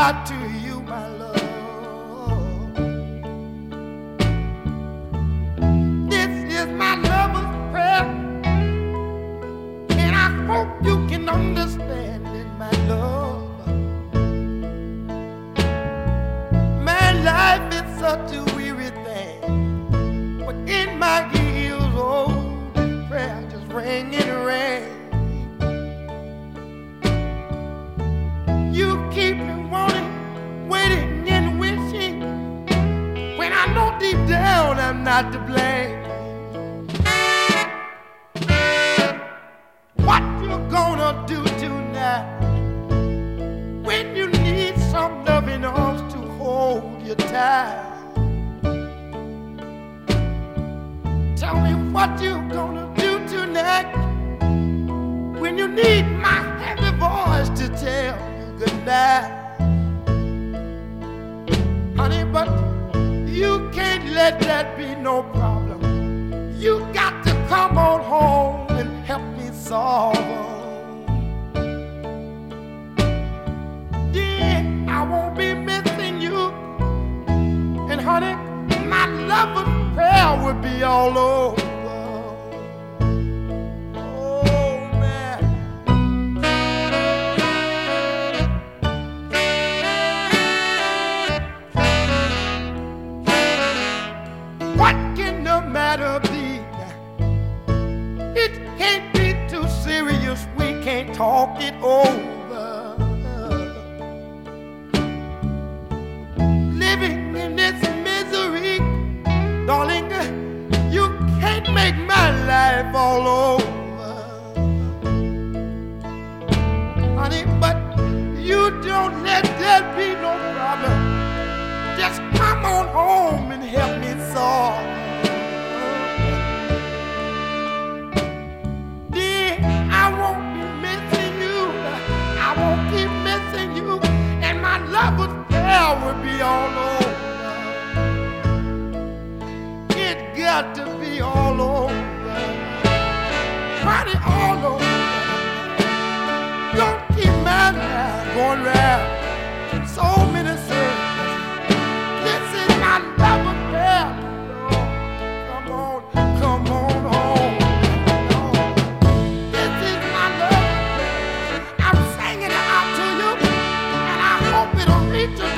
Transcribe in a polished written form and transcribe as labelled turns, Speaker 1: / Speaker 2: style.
Speaker 1: out to you, my love. This is my lover's prayer, and I hope you can understand it, my love. My life is such a weary thing, but in my ears, oh, prayer just rang and rang. You keep me wanting, waiting and wishing, when I know deep down I'm not to blame. What you gonna do tonight when you need some loving arms to hold you tight? Tell me what you gonna do tonight when you need my heavy voice to tell goodbye. Honey, but you can't let that be no problem. You got to come on home and help me solve them. Dear, I won't be missing you. And honey, my love and prayer will be all over. What can the matter be? It can't be too serious. We can't talk it over. Living in this misery, darling, you can't make my life all over. Honey, but you don't let that be no problem. Just come on home and help me solve. Dear, I won't be missing you. I won't keep missing you. And my love with care will be all over. It got to be all over. Honey, all over. Don't keep my mind going round. So many circles. Come on home. This is my love. I'm singing it out to you, and I hope it'll reach you.